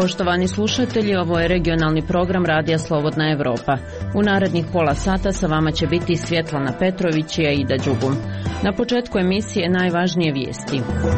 Poštovani slušatelji, ovo je regionalni program Radija Slobodna Evropa. U narednih pola sata sa vama će biti Svjetlana Petrović i Aida Đugum. Na početku emisije najvažnije vijesti.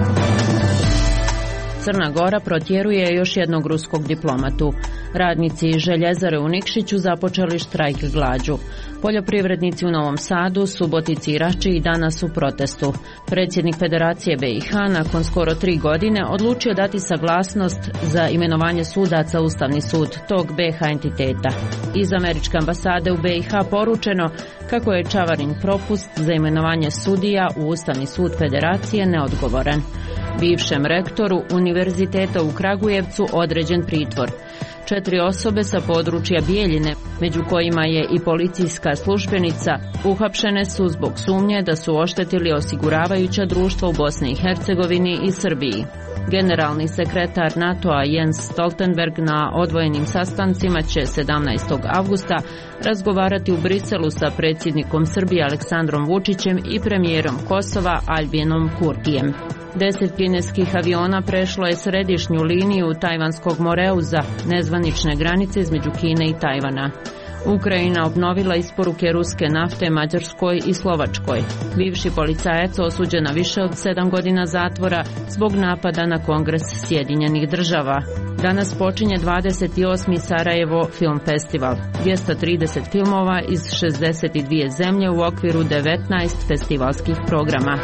Crna Gora protjeruje još jednog ruskog diplomatu. Radnici željezare u Nikšiću započeli štrajk glađu. Poljoprivrednici u Novom Sadu, Subotici i Rači i danas u protestu. Predsjednik Federacije BiH nakon skoro 3 godine odlučio dati saglasnost za imenovanje sudaca u Ustavni sud tog BiH entiteta. Iz Američke ambasade u BiH poručeno kako je Čavarin propust za imenovanje sudija u Ustavni sud Federacije neodgovoran. Bivšem rektoru Univerziteta u Kragujevcu određen pritvor. 4 osobe sa područja Bijeljine, među kojima je i policijska službenica, uhapšene su zbog sumnje da su oštetili osiguravajuća društva u Bosni i Hercegovini i Srbiji. Generalni sekretar NATO-a Jens Stoltenberg na odvojenim sastancima će 17. avgusta razgovarati u Briselu sa predsjednikom Srbije Aleksandrom Vučićem i premijerom Kosova Albienom Kurtijem. 10 kineskih aviona prešlo je središnju liniju Tajvanskog Moreuza, nezvanične granice između Kine i Tajvana. Ukrajina obnovila isporuke ruske nafte Mađarskoj i Slovačkoj. Bivši policajac osuđen na više od 7 godina zatvora zbog napada na Kongres Sjedinjenih država. Danas počinje 28. Sarajevo Film Festival. 230 filmova iz 62 zemlje u okviru 19 festivalskih programa.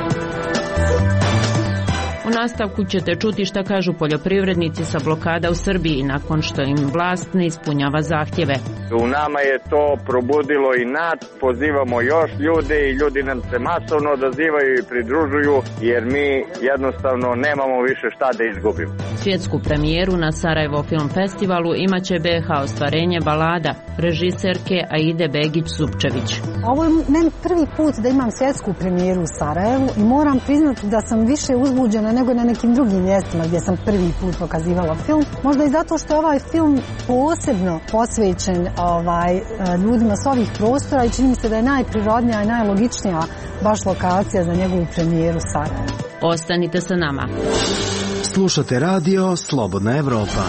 U nastavku ćete čuti šta kažu poljoprivrednici sa blokada u Srbiji nakon što im vlast ne ispunjava zahtjeve. U nama je to probudilo inat, pozivamo još ljude i ljudi nam se masovno odazivaju i pridružuju jer mi jednostavno nemamo više šta da izgubimo. Svjetsku premijeru na Sarajevo Film Festivalu imaće BiH ostvarenje balada režiserke Aide Begić-Zupčević. Ovo je meni prvi put da imam svjetsku premijeru u Sarajevu i moram priznati da sam više uzbuđena nego na nekim drugim mjestima gdje sam prvi put pokazivala film. Možda i zato što je ovaj film posebno posvećen ljudima s ovih prostora i čini mi se da je najprirodnija i najlogičnija baš lokacija za njegovu premijeru Sarajevo. Ostanite sa nama. Slušate radio Slobodna Evropa.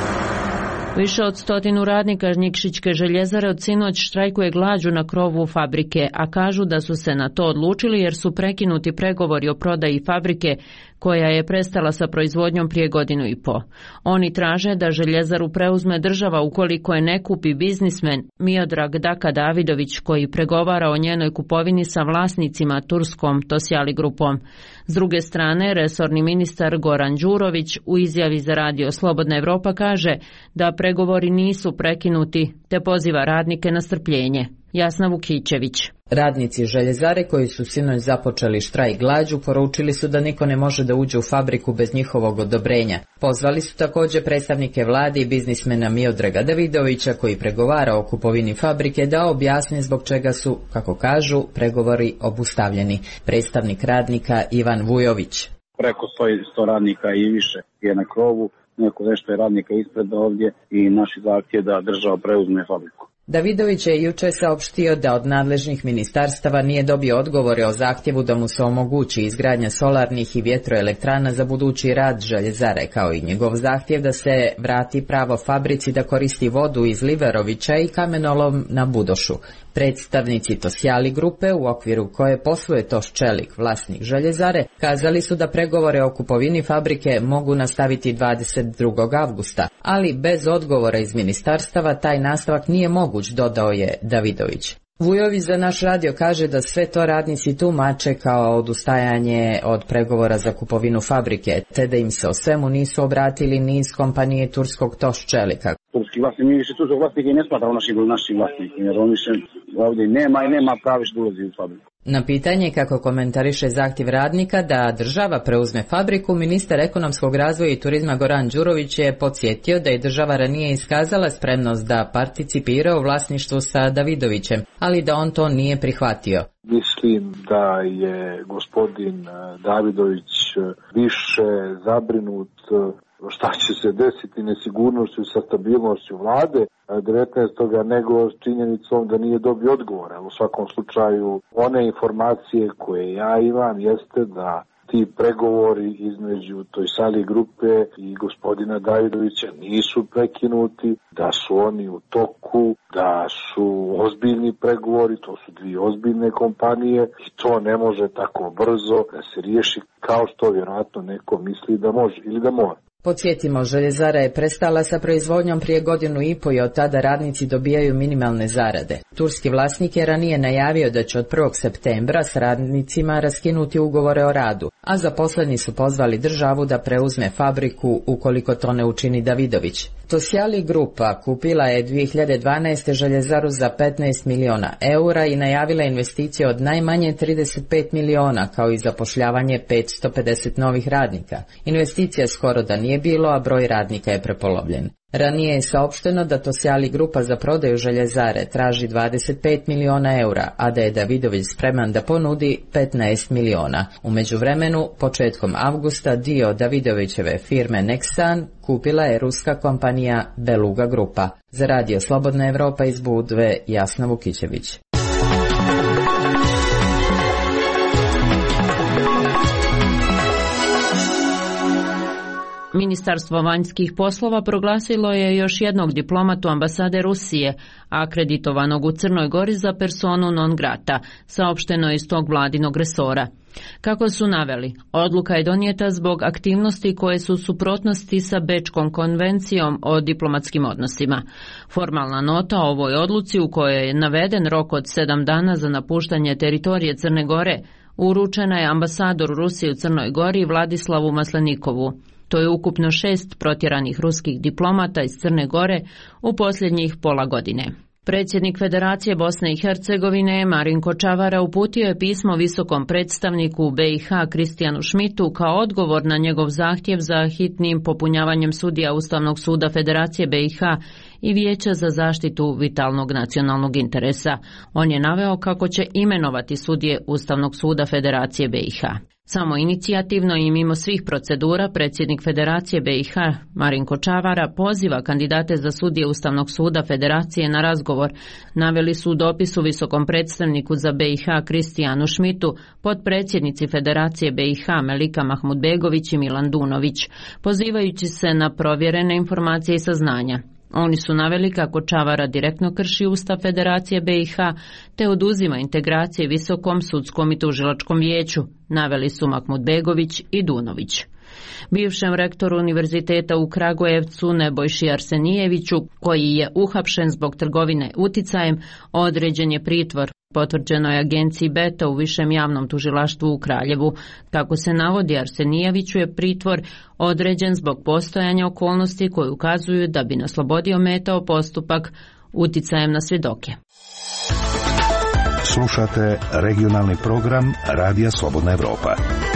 Više od 100 radnika Nikšićke željezare od sinoć štrajkuje glađu na krovu fabrike, a kažu da su se na to odlučili jer su prekinuti pregovori o prodaji fabrike koja je prestala sa proizvodnjom prije 1.5 godina. Oni traže da željezaru preuzme država ukoliko je ne kupi biznismen Miodrag Daka Davidović koji pregovara o njenoj kupovini sa vlasnicima turskom Tosjali grupom. S druge strane, resorni ministar Goran Đurović u izjavi za radio Slobodna Evropa kaže da pregovori nisu prekinuti te poziva radnike na strpljenje. Jasna Vukićević. Radnici željezare koji su sinoć započeli štrajk glađu poručili su da niko ne može da uđe u fabriku bez njihovog odobrenja. Pozvali su također predstavnike vlade i biznismena Miodraga Davidovića koji pregovara o kupovini fabrike da objasni zbog čega su, kako kažu, pregovori obustavljeni. Predstavnik radnika Ivan Vujović. Preko 100 radnika i više je na krovu, nešto je radnika ispred ovdje i naši zahtjev da država preuzme fabriku. Davidović je jučer saopštio da od nadležnih ministarstava nije dobio odgovore o zahtjevu da mu se omogući izgradnja solarnih i vjetroelektrana za budući rad željezare, kao i njegov zahtjev da se vrati pravo fabrici da koristi vodu iz Liverovića i kamenolom na Budošu. Predstavnici Tosjali grupe, u okviru koje posluje Toš Čelik, vlasnik željezare, kazali su da pregovore o kupovini fabrike mogu nastaviti 22. avgusta, ali bez odgovora iz ministarstava taj nastavak nije moguć, dodao je Davidović. Vujović za naš radio kaže da sve to radnici tumače kao odustajanje od pregovora za kupovinu fabrike, te da im se o svemu nisu obratili ni iz kompanije turskog Toš Čelika. Turski vlasnik, mi više turskog vlasnika i ne smatramo našim vlasnikom, jer on više ovdje nema pravi što ulazi u fabriku. Na pitanje kako komentariše zahtjev radnika da država preuzme fabriku, ministar ekonomskog razvoja i turizma Goran Đurović je podsjetio da je država ranije iskazala spremnost da participira u vlasništvu sa Davidovićem, ali da on to nije prihvatio. Mislim da je gospodin Davidović više zabrinut šta će se desiti nesigurnošću sa stabilnošću vlade 19. nego s činjenicom da nije dobio odgovora. U svakom slučaju one informacije koje ja imam jeste da ti pregovori između toj Sali grupe i gospodina Davidovića nisu prekinuti, da su oni u toku, da su ozbiljni pregovori, to su dvije ozbiljne kompanije i to ne može tako brzo da se riješi kao što vjerojatno neko misli da može ili da mora. Podsjetimo, željezara je prestala sa proizvodnjom prije 1,5 godinu i od tada radnici dobijaju minimalne zarade. Turski vlasnik je ranije najavio da će od 1. septembra s radnicima raskinuti ugovore o radu, a zaposleni su pozvali državu da preuzme fabriku ukoliko to ne učini Davidović. Tosjali grupa kupila je 2012. željezaru za 15 miliona eura i najavila investicije od najmanje 35 miliona, kao i zapošljavanje 550 novih radnika. Investicija skoro da nije bilo, a broj radnika je prepolovljen. Ranije je saopšteno da Tosjali grupa za prodaju željezare traži 25 miliona eura, a da je Davidović spreman da ponudi 15 miliona. U međuvremenu, početkom avgusta, dio Davidovićeve firme Nexan kupila je ruska kompanija Beluga grupa. Za Radio Slobodna Evropa iz Budve, Jasna Vukićević. Ministarstvo vanjskih poslova proglasilo je još jednog diplomatu ambasade Rusije, akreditovanog u Crnoj Gori za personu non grata, saopšteno je iz tog vladinog resora. Kako su naveli, odluka je donijeta zbog aktivnosti koje su u suprotnosti sa Bečkom konvencijom o diplomatskim odnosima. Formalna nota o ovoj odluci, u kojoj je naveden rok od 7 dana za napuštanje teritorije Crne Gore, uručena je ambasadoru Rusije u Crnoj Gori Vladislavu Maslenikovu. To je ukupno 6 protjeranih ruskih diplomata iz Crne Gore u posljednjih pola godine. Predsjednik Federacije Bosne i Hercegovine Marinko Čavara uputio je pismo visokom predstavniku BiH Kristijanu Šmitu kao odgovor na njegov zahtjev za hitnim popunjavanjem sudija Ustavnog suda Federacije BiH i Vijeća za zaštitu vitalnog nacionalnog interesa. On je naveo kako će imenovati sudije Ustavnog suda Federacije BiH. Samo inicijativno i mimo svih procedura predsjednik Federacije BiH Marinko Čavara poziva kandidate za sudije Ustavnog suda Federacije na razgovor, naveli su u dopisu visokom predstavniku za BiH Kristijanu Šmitu, potpredsjednici Federacije BiH Melika Mahmudbegović i Milan Dunović, pozivajući se na provjerene informacije i saznanja. Oni su naveli kako Čavara direktno krši Ustav Federacije BiH te oduzima integracije Visokom sudskom i tužilačkom vijeću, naveli su Mahmudbegović i Dunović. Bivšem rektoru univerziteta u Kragujevcu Nebojši Arsenijeviću, koji je uhapšen zbog trgovine uticajem, određen je pritvor. Potvrđeno je agenciji Beta u Višem javnom tužilaštvu u Kraljevu. Kako se navodi, Arsenijeviću je pritvor određen zbog postojanja okolnosti koje ukazuju da bi na slobodi ometao postupak uticajem na svjedoke. Slušate regionalni program Radija Slobodna Evropa.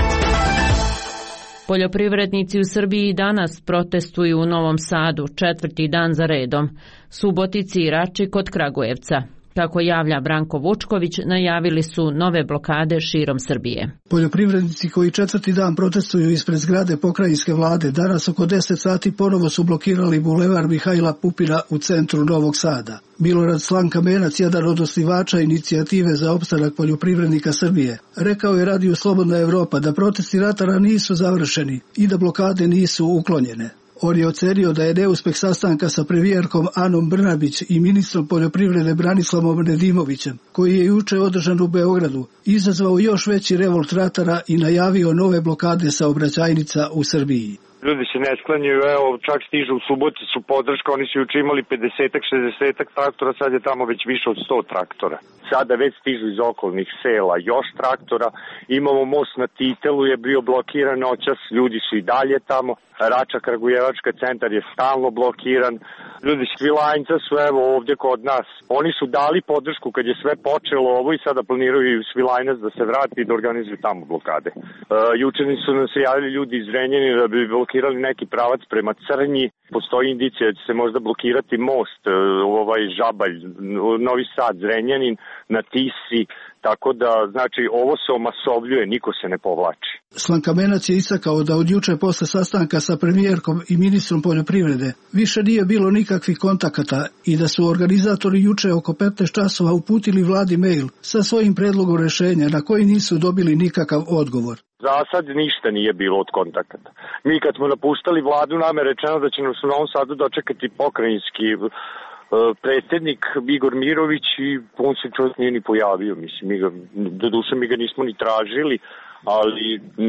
Poljoprivrednici u Srbiji danas protestuju u Novom Sadu 4. dan za redom, Subotici i Rači kod Kragujevca. Kako javlja Branko Vučković, najavili su nove blokade širom Srbije. Poljoprivrednici koji 4. dan protestuju ispred zgrade pokrajinske vlade danas oko 10 sati ponovo su blokirali bulevar Mihajla Pupina u centru Novog Sada. Milorad Slankamenac, jedan od osnivača inicijative za opstanak poljoprivrednika Srbije, rekao je Radiju Slobodna Evropa da protesti ratara nisu završeni i da blokade nisu uklonjene. On je ocenio da je neuspeh sastanka sa premijerkom Anom Brnabić i ministrom poljoprivrede Branislavom Nedimovićem, koji je juče održan u Beogradu, izazvao još veći revolt ratara i najavio nove blokade saobraćajnica u Srbiji. Ljudi se ne sklanjaju, evo, čak stižu u Suboticu podrška, oni su juče imali 50-ak, 60-ak traktora, sad je tamo već više od 100 traktora. Sada već stižu iz okolnih sela još traktora, imamo most na Titelu je bio blokiran noćas, ljudi su i dalje tamo, Rača Kragujevačka centar je stalno blokiran, ljudi s Svilajnca su evo ovdje kod nas, oni su dali podršku kad je sve počelo ovo i sada planiraju Svilajnac da se vrati i da organizuju tamo blokade. Juče su nam se javili ljudi iz Zrenjanina da bi blokirali neki pravac prema Crnji, postoji indicija da će se možda blokirati most, Žabalj, Novi Sad, Zrenjanin, na Tisi, tako da, znači, ovo se omasovljuje, niko se ne povlači. Slankamenac je istakao da od juče posle sastanka sa premijerkom i ministrom poljoprivrede više nije bilo nikakvih kontakata i da su organizatori juče oko 15 časova uputili vladi mail sa svojim predlogom rešenja na koji nisu dobili nikakav odgovor. Za sad ništa nije bilo od kontakata. Mi kad smo napuštali vladu, nam je rečeno da će nas u Novom Sadu dočekati pokrajinski predsjednik Igor Mirović i on se čovjek nije ni pojavio. Mislim, doduše mi ga nismo ni tražili, ali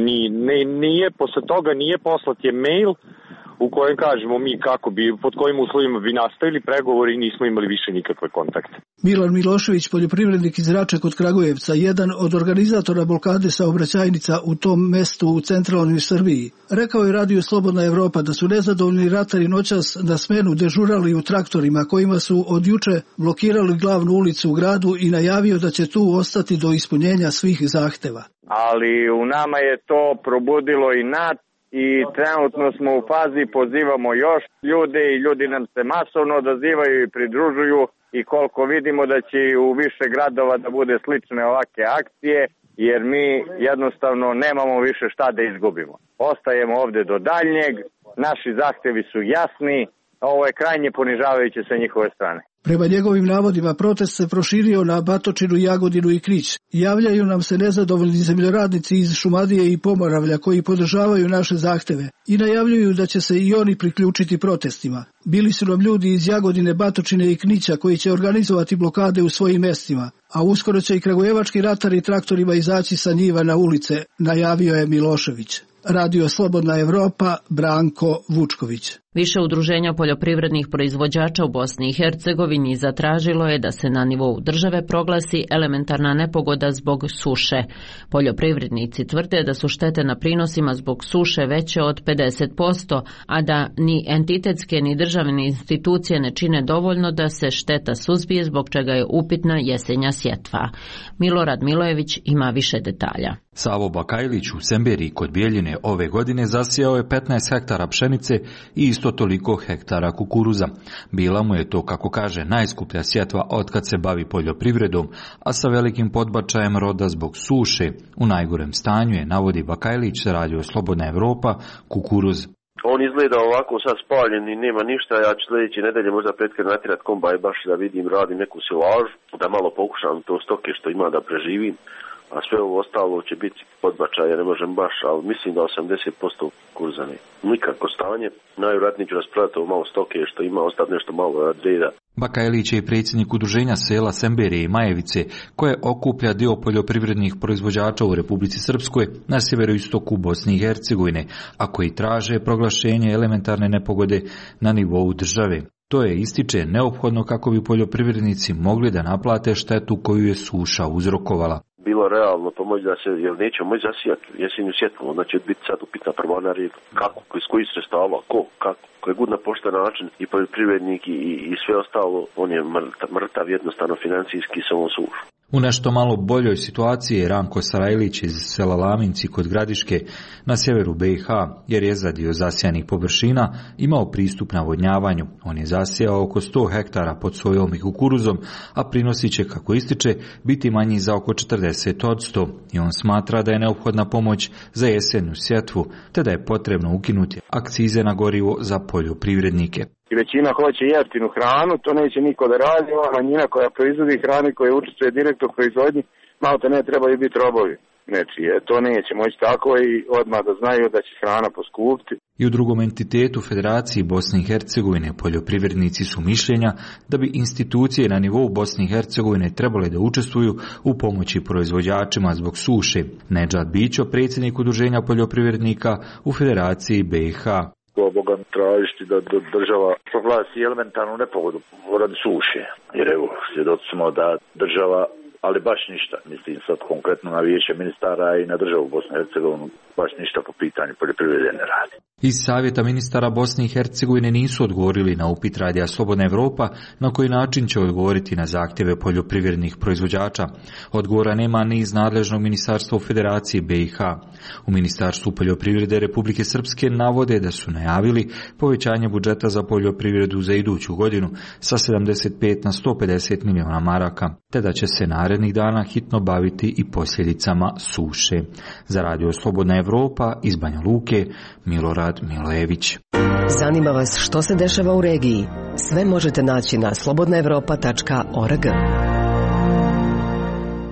nije, posle toga nije poslat je mail u kojem kažemo mi pod kojim uslovima bi nastavili pregovori i nismo imali više nikakve kontakte. Milan Milošević, poljoprivrednik iz Rače kod Kragujevca, jedan od organizatora blokade saobraćajnica u tom mestu u centralnoj Srbiji, rekao je Radio Slobodna Evropa da su nezadovoljni ratari noćas na smenu dežurali u traktorima kojima su od juče blokirali glavnu ulicu u gradu i najavio da će tu ostati do ispunjenja svih zahteva. Ali u nama je to probudilo i i trenutno smo u fazi, pozivamo još ljude i ljudi nam se masovno odazivaju i pridružuju i koliko vidimo da će u više gradova da bude slične ovake akcije, jer mi jednostavno nemamo više šta da izgubimo. Ostajemo ovde do daljnjeg, naši zahtevi su jasni, ovo je krajnje ponižavajuće sa njihove strane. Prema njegovim navodima, protest se proširio na Batočinu, Jagodinu i Knić. Javljaju nam se nezadovoljni zemljoradnici iz Šumadije i Pomoravlja koji podržavaju naše zahteve i najavljuju da će se i oni priključiti protestima. Bili su nam ljudi iz Jagodine, Batočine i Knića koji će organizovati blokade u svojim mestima, a uskoro će i kragujevački ratari traktorima izaći sa njiva na ulice, najavio je Milošević. Radio Slobodna Evropa, Branko Vučković. Više udruženja poljoprivrednih proizvođača u Bosni i Hercegovini zatražilo je da se na nivou države proglasi elementarna nepogoda zbog suše. Poljoprivrednici tvrde da su štete na prinosima zbog suše veće od 50%, a da ni entitetske ni državne institucije ne čine dovoljno da se šteta suzbije, zbog čega je upitna jesenja sjetva. Milorad Milojević ima više detalja. Savo Bakajlić u Semberiji kod Bijeljine ove godine zasijao je 15 hektara pšenice i isto toliko hektara kukuruza. Bila mu je to, kako kaže, najskuplja sjetva otkad se bavi poljoprivredom, a sa velikim podbačajem roda zbog suše. U najgorem stanju je, navodi Bakajlić, Radio Slobodna Evropa, kukuruz. On izgleda ovako sad spaljen i nema ništa, ja ću sljedeće nedelje možda pretkad natjerat kombaj baš da vidim, radim neku silažu, da malo pokušam to stoke što ima da preživim. A sve ovo ostalo će biti podbačaj, ja ne možem baš, ali mislim da 80% kurzane. Nikako stanje, najvjerojatnije ću raspraviti ovo malo stoke što ima, ostati nešto malo reda. Bakajlić je predsjednik udruženja sela Semberije i Majevice, koje okuplja dio poljoprivrednih proizvođača u Republici Srpskoj na sjeveroistoku Bosne i Hercegovine, a koji traže proglašenje elementarne nepogode na nivou države. To je, ističe, neophodno kako bi poljoprivrednici mogli da naplate štetu koju je suša uzrokovala. Bilo realno pomoći da se, jer nećemo moći zasijati jesenju sjetvu, onda će biti sad upitna prva na red, kako, iz kojih sredstava, kako, koji god na pošten način i poljoprivrednik i sve ostalo, on je mrtav jednostavno financijski sa ovom sušu. U nešto malo boljoj situaciji je Ranko Sarajlić iz sela Laminci kod Gradiške na sjeveru BiH, jer je za dio zasijanih površina imao pristup navodnjavanju. On je zasijao oko 100 hektara pod sojom i kukuruzom, a prinosi će, kako ističe, biti manji za oko 40%. I on smatra da je neophodna pomoć za jesenju sjetvu, te da je potrebno ukinuti akcize na gorivo za poljoprivrednike. I većina hoće jeftinu hranu, to neće niko da radi, ova manjina koja proizvodi hranu i koja učestvuje direktno u proizvodnji, malo te ne trebaju biti robovi. Znači, to neće moći tako i odmah da znaju da će hrana poskupiti. I u drugom entitetu Federaciji Bosne i Hercegovine poljoprivrednici su mišljenja da bi institucije na nivou Bosne i Hercegovine trebale da učestvuju u pomoći proizvođačima zbog suše. Nedžad Bićo, predsjednik udruženja poljoprivrednika u Federaciji BiH. Boga tražiti da država proglasi elementarnu nepogodu radi suše. Jer evo, svjedoci smo da država, ali baš ništa, mislim sad konkretno na vijeće ministara i na državu Bosne i Hercegovine, baš ništa po pitanju poljoprivrede ne radi. Iz Savjeta ministara Bosne i Hercegovine nisu odgovorili na upit Radija Slobodna Evropa na koji način će odgovoriti na zahtjeve poljoprivrednih proizvođača. Odgovora nema ni iz nadležnog ministarstva u Federaciji BiH. U Ministarstvu poljoprivrede Republike Srpske navode da su najavili povećanje budžeta za poljoprivredu za iduću godinu sa 75 na 150 milijuna maraka, te da će se narednih dana hitno baviti i posljedicama suše. Za Radio Slobodna Evropa iz Banja Luke, Milorad Milojević. Zanima vas što se dešava u regiji? Sve možete naći na slobodnaevropa.org.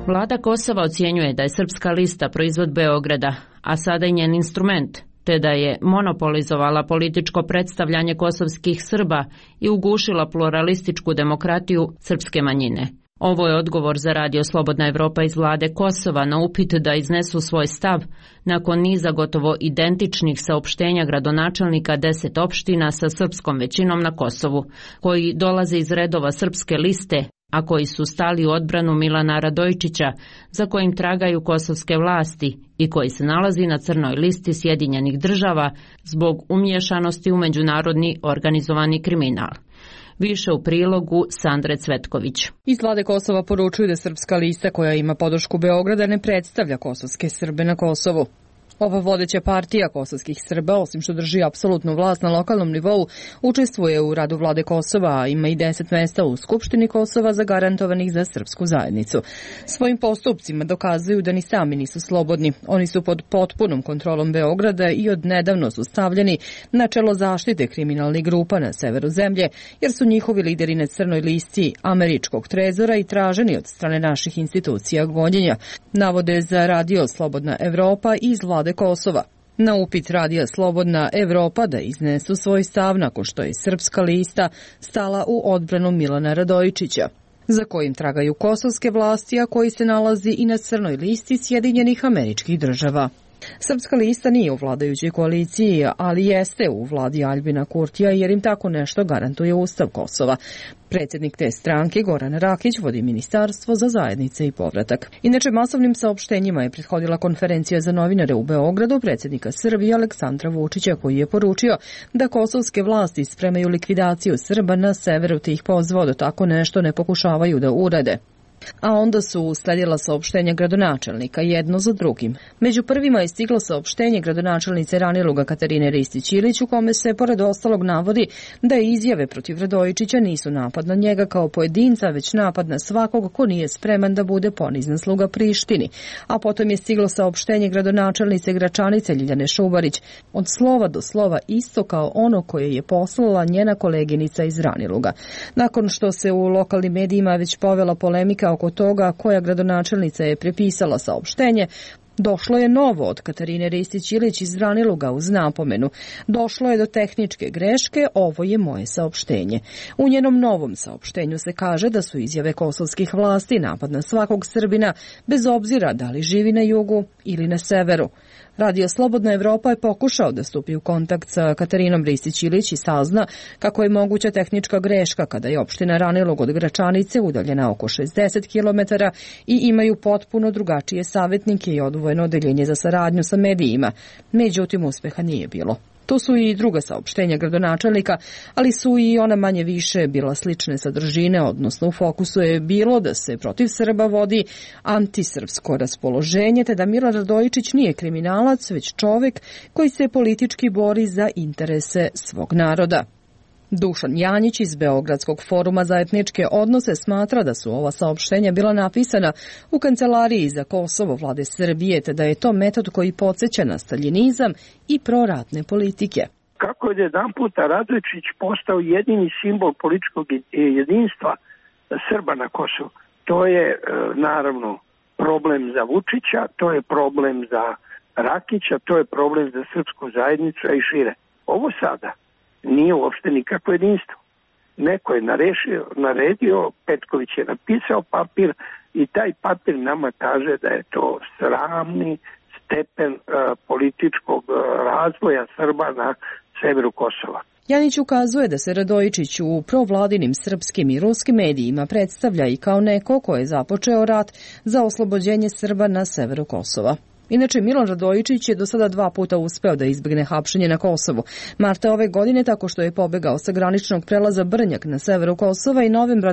Vlada Kosova ocjenjuje da je Srpska lista proizvod Beograda, a sada i njen instrument, te da je monopolizovala političko predstavljanje kosovskih Srba i ugušila pluralističku demokratiju srpske manjine. Ovo je odgovor za Radio Slobodna Evropa iz vlade Kosova na upit da iznesu svoj stav nakon niza gotovo identičnih saopštenja gradonačelnika 10 opština sa srpskom većinom na Kosovu, koji dolaze iz redova Srpske liste, a koji su stali u odbranu Milana Radojičića, za kojim tragaju kosovske vlasti i koji se nalazi na crnoj listi Sjedinjenih država zbog umiješanosti u međunarodni organizovani kriminal. Više u prilogu Sandre Cvetković. Iz vlade Kosova poručuju da Srpska lista, koja ima podršku Beograda, ne predstavlja kosovske Srbe na Kosovu. Ova vodeća partija kosovskih Srba, osim što drži apsolutnu vlast na lokalnom nivou, učestvuje u radu vlade Kosova, a ima i 10 mesta u Skupštini Kosova zagarantovanih za srpsku zajednicu. Svojim postupcima dokazuju da ni sami nisu slobodni. Oni su pod potpunom kontrolom Beograda i odnedavno su stavljeni na čelo zaštite kriminalnih grupa na severu zemlje, jer su njihovi lideri na crnoj listi američkog trezora i traženi od strane naših institucija gonjenja, navode za Radio Slobodna Evropa iz vlade Kosova. Na upit Radija Slobodna Evropa da iznesu svoj stav nakon što je Srpska lista stala u odbranu Milana Radojičića, za kojim tragaju kosovske vlasti, a koji se nalazi i na crnoj listi Sjedinjenih Američkih Država. Srpska lista nije u vladajućoj koaliciji, ali jeste u vladi Aljbina Kurtija, jer im tako nešto garantuje Ustav Kosova. Predsjednik te stranke, Goran Rakić, vodi Ministarstvo za zajednice i povratak. Inače, masovnim saopštenjima je prethodila konferencija za novinare u Beogradu predsjednika Srbije Aleksandra Vučića, koji je poručio da kosovske vlasti spremaju likvidaciju Srba na severu, te ih pozvao da tako nešto ne pokušavaju da urade. A onda su usledila saopštenja gradonačelnika jedno za drugim. Među prvima je stiglo saopštenje gradonačelnice Raniluga Katarine Ristić-Ilić, u kome se pored ostalog navodi da izjave protiv Radojičića nisu napad na njega kao pojedinca, već napad na svakog ko nije spreman da bude ponizan sluga Prištini. A potom je stiglo saopštenje gradonačelnice Gračanice Ljiljane Šubarić, od slova do slova isto kao ono koje je poslala njena koleginica iz Raniluga. Nakon što se u lokalnim medijima već povela polemika oko toga koja gradonačelnica je prepisala saopštenje, došlo je novo od Katarine Ristić-Ilić iz Raniluga uz napomenu. Došlo je do tehničke greške, ovo je moje saopštenje. U njenom novom saopštenju se kaže da su izjave kosovskih vlasti napad na svakog Srbina, bez obzira da li živi na jugu ili na severu. Radio Slobodna Evropa je pokušao da stupi u kontakt sa Katarinom Ristić-Ilić i sazna kako je moguća tehnička greška kada je opština Ranilug od Gračanice udaljena oko 60 km i imaju potpuno drugačije savjetnike i odvojeno odeljenje za saradnju sa medijima. Međutim, uspeha nije bilo. To su i druga saopštenja gradonačelnika, ali su i ona manje više bila slične sadržine, odnosno u fokusu je bilo da se protiv Srba vodi antisrpsko raspoloženje, te da Milan Radojičić nije kriminalac, već čovek koji se politički bori za interese svog naroda. Dušan Janjić iz Beogradskog foruma za etničke odnose smatra da su ova saopštenja bila napisana u kancelariji za Kosovo vlade Srbije, te da je to metod koji podsjeća na staljinizam i proratne politike. Kako je jedan puta Radojičić postao jedini simbol političkog jedinstva Srba na Kosovu, to je naravno problem za Vučića, to je problem za Rakića, to je problem za srpsku zajednicu, a i šire. Ovo sada nije uopšte nikakvo jedinstvo. Neko je naredio, Petković je napisao papir i taj papir nama kaže da je to sramni stepen političkog razvoja Srba na severu Kosova. Janić ukazuje da se Radojičić u provladinim srpskim i ruskim medijima predstavlja i kao neko ko je započeo rat za oslobođenje Srba na severu Kosova. Inače, Milan Radojičić je do sada 2 puta uspeo da izbegne hapšenje na Kosovu. Marta ove godine tako što je pobegao sa graničnog prelaza Brnjak na severu Kosova i novembra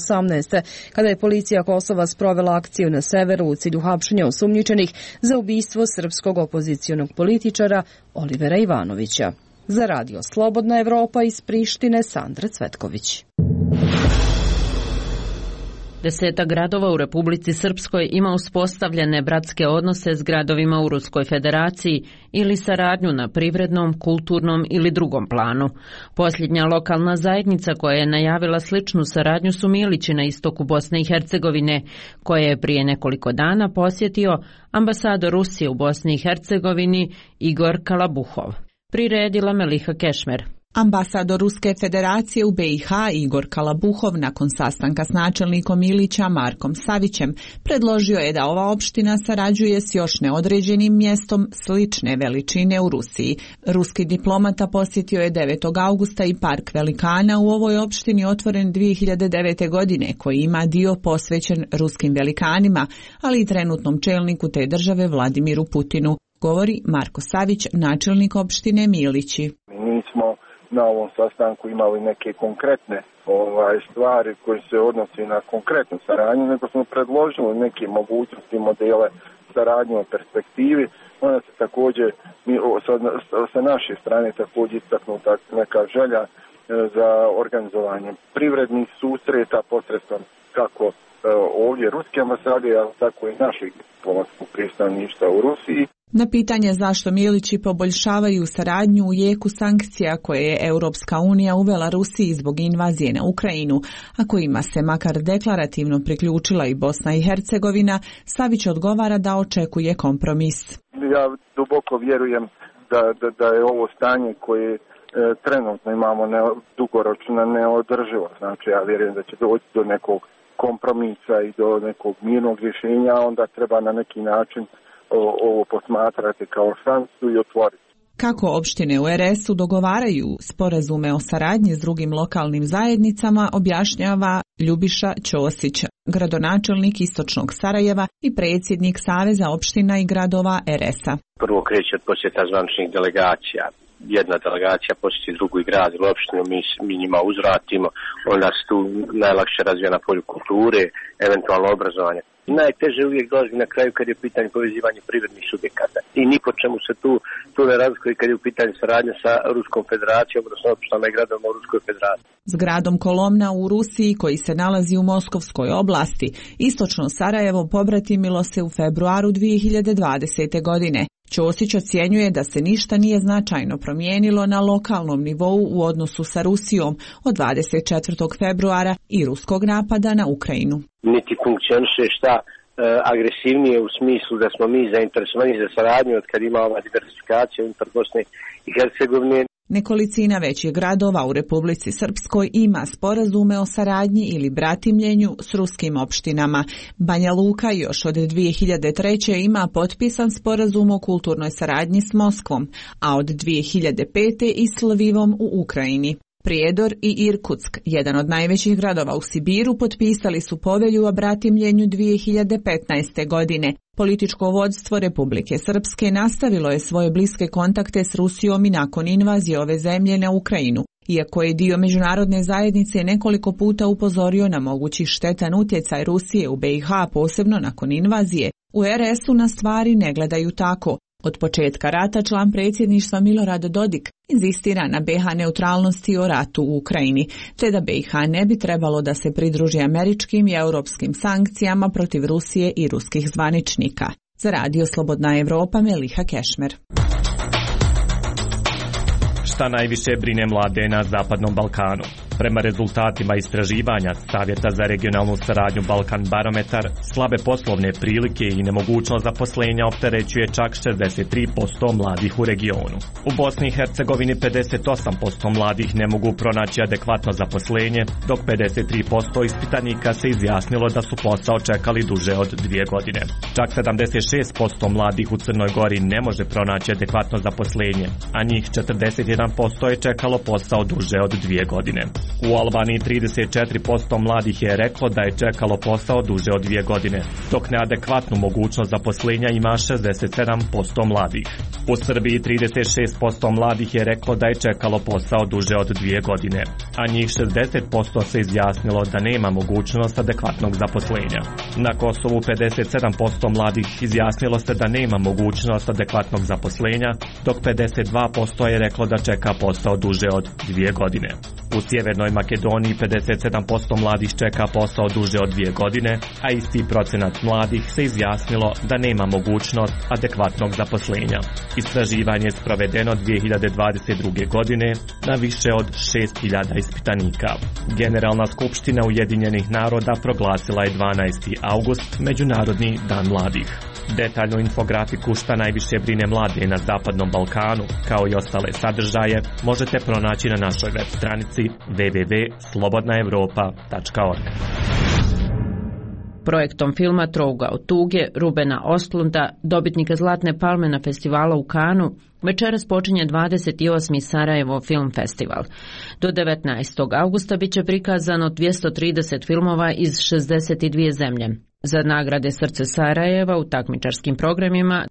2018. kada je policija Kosova sprovela akciju na severu u cilju hapšenja osumnjičenih za ubistvo srpskog opozicionog političara Olivera Ivanovića. Za Radio Slobodna Evropa iz Prištine, Sandra Cvetković. 10 gradova u Republici Srpskoj ima uspostavljene bratske odnose s gradovima u Ruskoj federaciji ili saradnju na privrednom, kulturnom ili drugom planu. Posljednja lokalna zajednica koja je najavila sličnu saradnju su Milići na istoku Bosne i Hercegovine, koje je prije nekoliko dana posjetio ambasador Rusije u Bosni i Hercegovini Igor Kalabuhov. Priredila Meliha Kešmer. Ambasador Ruske federacije u BiH Igor Kalabuhov nakon sastanka s načelnikom Milića Markom Savićem predložio je da ova opština sarađuje s još neodređenim mjestom slične veličine u Rusiji. Ruski diplomata posjetio je 9. augusta i park velikana u ovoj opštini otvoren 2009. godine koji ima dio posvećen ruskim velikanima, ali i trenutnom čelniku te države Vladimiru Putinu, govori Marko Savić, načelnik opštine Milići. Mi smo na ovom sastanku imali neke konkretne stvari koje se odnose na konkretnu saradnju, nego smo predložili neke mogućnosti, modele saradnje u perspektivi. Onda se također sa naše strane također istaknuta neka želja za organizovanje privrednih susreta posredstvom kako ovdje ruske ambasade, ali tako i našeg diplomatskog predstavništva u Rusiji. Na pitanje zašto Milići poboljšavaju saradnju u jeku sankcija koje je Europska unija uvela Rusiji zbog invazije na Ukrajinu, a kojima se makar deklarativno priključila i Bosna i Hercegovina, Savić odgovara da očekuje kompromis. Ja duboko vjerujem da je ovo stanje koje trenutno imamo dugoročno neodrživo. Znači ja vjerujem da će doći do nekog kompromisa i do nekog mirnog rješenja, onda treba na neki način ovo posmatrati kao šansu i otvoriti. Kako opštine u RS-u dogovaraju sporazume o saradnji s drugim lokalnim zajednicama, objašnjava Ljubiša Ćosić, gradonačelnik Istočnog Sarajeva i predsjednik Saveza opština i gradova RS-a. Prvo kreće od posjeta zvaničnih delegacija. Jedna delegacija posjeti drugu i grad ili opštinu, mi njima uzvratimo, onda se tu najlakše razvija na polju kulture, eventualno obrazovanje. Najteže uvijek dolazi na kraju kad je u pitanju povezivanje privrednih subjekata. I ni po čemu se tu ne razlikuje kad je u pitanju saradnja sa Ruskom federacijom, odnosno opštinama i gradovima u Ruskoj federaciji. S gradom Kolomna u Rusiji, koji se nalazi u Moskovskoj oblasti, Istočno Sarajevo pobratimilo se u februaru 2020. godine. Ćosić ocjenjuje da se ništa nije značajno promijenilo na lokalnom nivou u odnosu sa Rusijom od 24. februara i ruskog napada na Ukrajinu. Niti funkcioniše šta agresivnije u smislu da smo mi zainteresovani za saradnju od kad ima ova diversifikacija unutar Bosne i Hercegovine. Nekolicina većih gradova u Republici Srpskoj ima sporazume o saradnji ili bratimljenju s ruskim opštinama. Banja Luka još od 2003. ima potpisan sporazum o kulturnoj saradnji s Moskvom, a od 2005. i s Lvivom u Ukrajini. Prijedor i Irkutsk, jedan od najvećih gradova u Sibiru, potpisali su povelju o bratimljenju 2015. godine. Političko vodstvo Republike Srpske nastavilo je svoje bliske kontakte s Rusijom i nakon invazije ove zemlje na Ukrajinu, iako je dio međunarodne zajednice nekoliko puta upozorio na mogući štetan utjecaj Rusije u BiH, posebno nakon invazije. U RS-u na stvari ne gledaju tako. Od početka rata član predsjedništva Milorad Dodik inzistira na BiH neutralnosti o ratu u Ukrajini, te da BiH ne bi trebalo da se pridruži američkim i europskim sankcijama protiv Rusije i ruskih zvaničnika. Za Radio Slobodna Evropa, Meliha Kešmer. Šta najviše brine mlade na Zapadnom Balkanu? Prema rezultatima istraživanja Savjeta za regionalnu saradnju Balkan Barometar, slabe poslovne prilike i nemogućnost zaposlenja opterećuje čak 63% mladih u regionu. U Bosni i Hercegovini 58% mladih ne mogu pronaći adekvatno zaposlenje, dok 53% ispitanika se izjasnilo da su posao čekali duže od 2 godine. Čak 76% mladih u Crnoj Gori ne može pronaći adekvatno zaposlenje, a njih 41% je čekalo posao duže od 2 godine. U Albaniji 34% mladih je reklo da je čekalo posao duže od 2 godine, dok neadekvatnu mogućnost zaposlenja ima 67% mladih. U Srbiji 36% mladih je reklo da je čekalo posao duže od 2 godine, a njih 60% se izjasnilo da nema mogućnost adekvatnog zaposlenja. Na Kosovu 57% mladih izjasnilo se da nema mogućnost adekvatnog zaposlenja, dok 52% je reklo da čeka posao duže od 2 godine. U Sjevernoj Sjevernoj Makedoniji 57% mladih čeka posao duže od 2 godine, a isti procenat mladih se izjasnilo da nema mogućnost adekvatnog zaposlenja. Istraživanje je sprovedeno 2022. godine na više od 6.000 ispitanika. Generalna skupština Ujedinjenih naroda proglasila je 12. august Međunarodni dan mladih. Detaljnu infografiku šta najviše brine mlade na Zapadnom Balkanu, kao i ostale sadržaje, možete pronaći na našoj web stranici www.slobodnaevropa.org. Projektom filma Trouga od tuge Rubena Ostlunda, dobitnika Zlatne palme na festivalu u Kanu, večeras počinje 28. Sarajevo Film Festival. Do 19. augusta bit će prikazano 230 filmova iz 62 zemlje. Za nagrade Srce Sarajeva u takmičarskim programima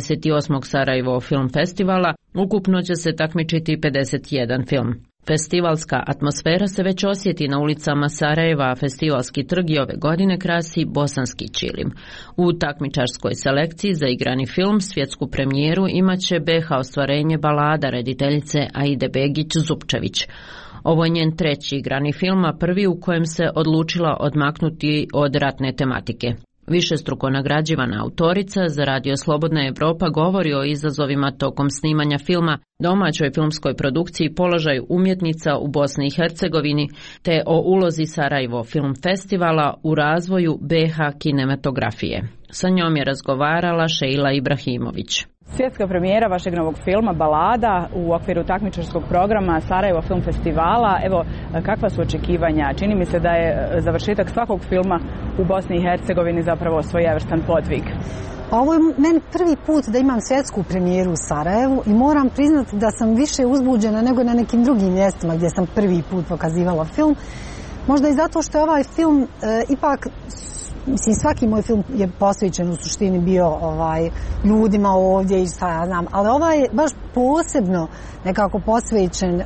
28. Sarajevo Film Festivala ukupno će se takmičiti 51 film. Festivalska atmosfera se već osjeti na ulicama Sarajeva, a festivalski trg i ove godine krasi bosanski čilim. U takmičarskoj selekciji za igrani film svjetsku premijeru imaće BH ostvarenje Balada rediteljice Aide Begić-Zupčević. Ovo je njen treći igrani film, a prvi u kojem se odlučila odmaknuti od ratne tematike. Višestruko nagrađivana autorica za Radio Slobodna Evropa govori o izazovima tokom snimanja filma, domaćoj filmskoj produkciji, položaju umjetnica u Bosni i Hercegovini, te o ulozi Sarajevo Film Festivala u razvoju BH kinematografije. Sa njom je razgovarala Šejla Ibrahimović. Svjetska premijera vašeg novog filma Balada u okviru takmičarskog programa Sarajevo Film Festivala. Evo, kakva su očekivanja? Čini mi se da je završetak svakog filma u Bosni i Hercegovini zapravo svojevrstan podvig. Ovo je meni prvi put da imam svjetsku premijeru u Sarajevu i moram priznati da sam više uzbuđena nego na nekim drugim mjestima gdje sam prvi put pokazivala film. Možda i zato što je ovaj film ipak, mislim, svaki moj film je posvećen u suštini bio ljudima ovdje i šta ja znam, ali ovaj je baš posebno nekako posvećen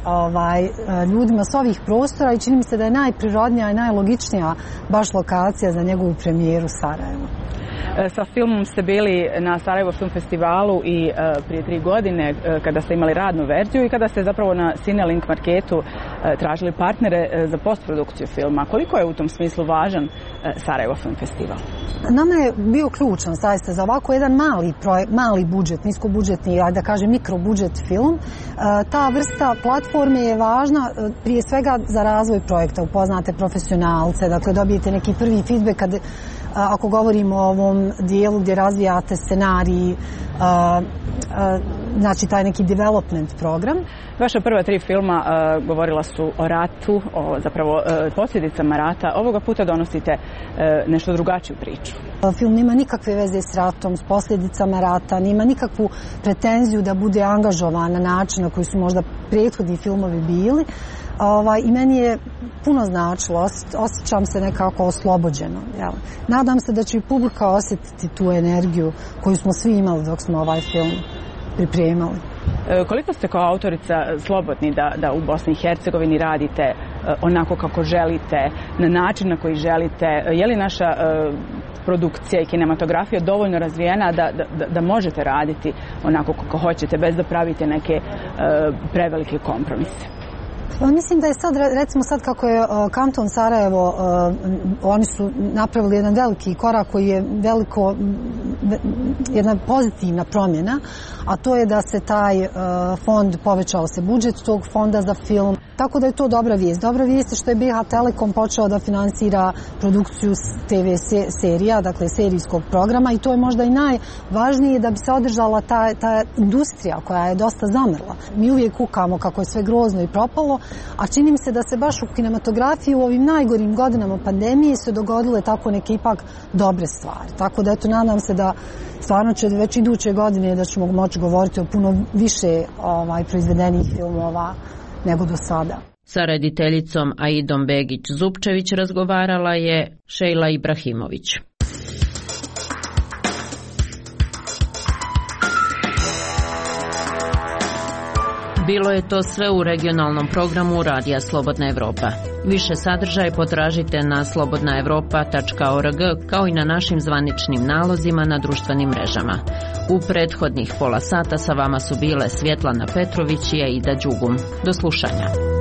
ljudima s ovih prostora i čini mi se da je najprirodnija i najlogičnija baš lokacija za njegovu premijeru Sarajevo. Sa filmom ste bili na Sarajevo Film Festivalu i prije 3 godine kada ste imali radnu verziju i kada ste zapravo na Cinelink marketu tražili partnere za postprodukciju filma. Koliko je u tom smislu važan Sarajevo Film Festival? Nama je bio ključan zaista za ovako jedan mali budžet, niskobudžetni, da kažem mikrobudžet film. Ta vrsta platforme je važna prije svega za razvoj projekta, upoznate profesionalce, dakle dobijete neki prvi feedback ako govorimo o ovom dijelu gdje razvijate scenarij, znači taj neki development program. Vaša prva 3 filma govorila su o ratu, o zapravo posljedicama rata. Ovoga puta donosite nešto drugačiju priču. Film nema nikakve veze s ratom, s posljedicama rata, nema nikakvu pretenziju da bude angažovan na način na koji su možda prethodni filmovi bili. I meni je puno značilo, osjećam se nekako oslobođeno. Jel? Nadam se da će i publika osjetiti tu energiju koju smo svi imali dok smo ovaj film pripremali. Koliko ste kao autorica slobodni da u Bosni i Hercegovini radite onako kako želite, na način na koji želite? Je li naša produkcija i kinematografija dovoljno razvijena da možete raditi onako kako hoćete bez da pravite neke prevelike kompromise? Mislim da je sad, recimo sad kako je kanton Sarajevo, oni su napravili jedan veliki korak koji je jedna pozitivna promjena, a to je da se taj fond, povećao se budžet tog fonda za film. Tako da je to dobra vijest. Dobra vijest je što je BH Telekom počeo da finansira produkciju TV serija, dakle serijskog programa, i to je možda i najvažnije da bi se održala ta industrija koja je dosta zamrla. Mi uvijek kukamo kako je sve grozno i propalo, a čini mi se da se baš u kinematografiji u ovim najgorim godinama pandemije se dogodile tako neke ipak dobre stvari. Tako da eto, nadam se da stvarno će već iduće godine da ćemo moći govoriti o puno više proizvedenih filmova nego do sada. Sa rediteljicom Aidom Begić-Zupčević razgovarala je Šejla Ibrahimović. Bilo je to sve u regionalnom programu Radija Slobodna Evropa. Više sadržaja potražite na slobodnaevropa.org kao i na našim zvaničnim nalozima na društvenim mrežama. U prethodnih pola sata sa vama su bile Svjetlana Petrović i Aida Đugum. Do slušanja.